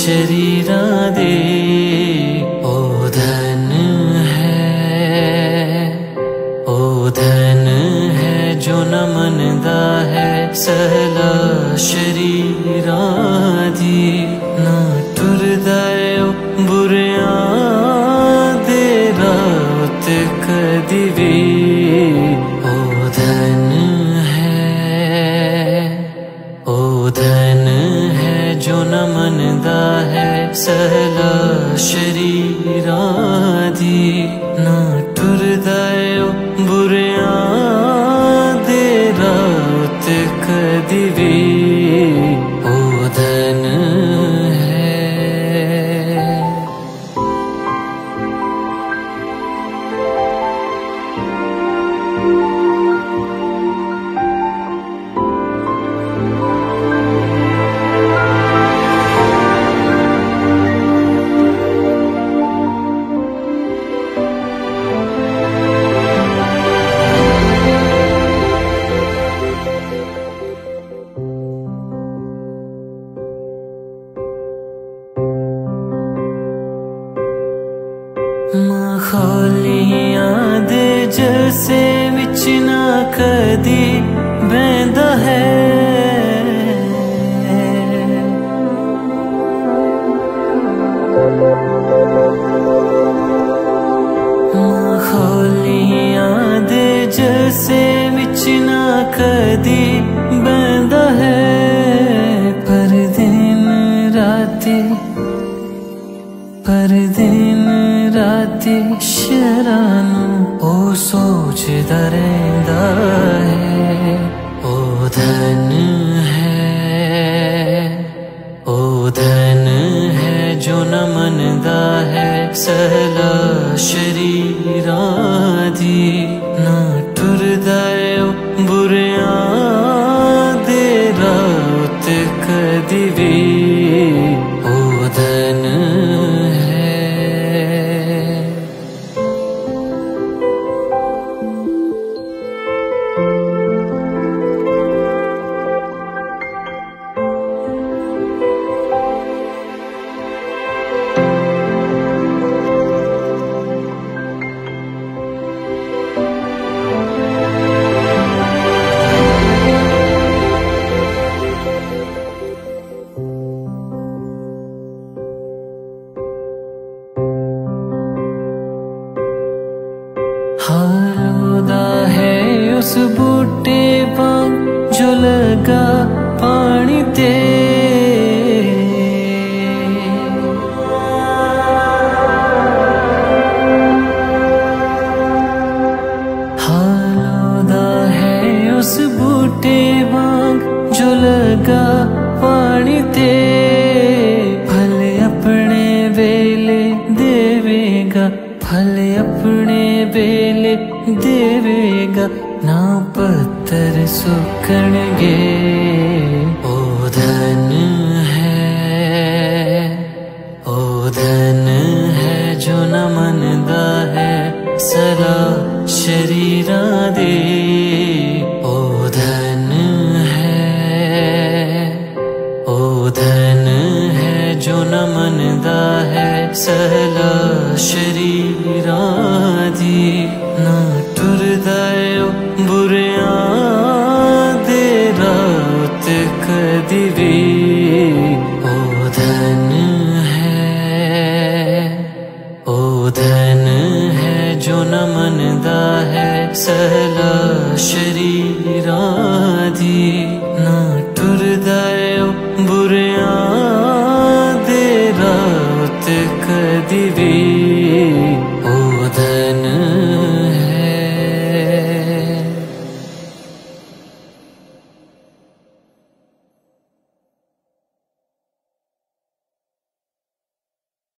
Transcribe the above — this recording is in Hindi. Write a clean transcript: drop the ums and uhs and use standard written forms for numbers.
शरीरां दे ओ धन है, ओ धन है जो न मनदा है सहला शरीरां दी। ना टुरदा ओ बुरियां दे रात कदी भी ओ धन है, ओ धन है जो न मनदा है सहला शरीरां दी। ना टुरदा ओ बुरियां दे रात कदी भी ओ धन है। माखौलियां दे जलसे विच ना कदी बैंदा है, माखौलियां दे जलसे विच ना कदी बैंदा है। पर दिन राती, पर दिन राती शरानू ओ सोचदा रहिंदा है ओ धन है, ओ धन है जो न मनदा है सहला शरीरां दी। ना टुरदा ओ बुरियां दे रात कदी भी ओ धन है। हालोदा है उस बूटे वांग जो लगा पानी ते, हालोदा है उस बूटे वांग जो लगा पानी ते। फल अपने वेले देवेगा, फल अपने वेले देवेगा, ना पत्थर सुखणगे ओ धन है, ओ धन है जो न मनदा है सला शरीरां दे ओ धन है, ओ धन है जो न मनदा है सहला शरीरां दी। ना टुरदा ओ बुरियां दे रात कदी भी ओ धन है, ओ धन है जो न मनदा है सहला शरीरां दी। ना टुरदा ओ बुरियां दे रात कदी भी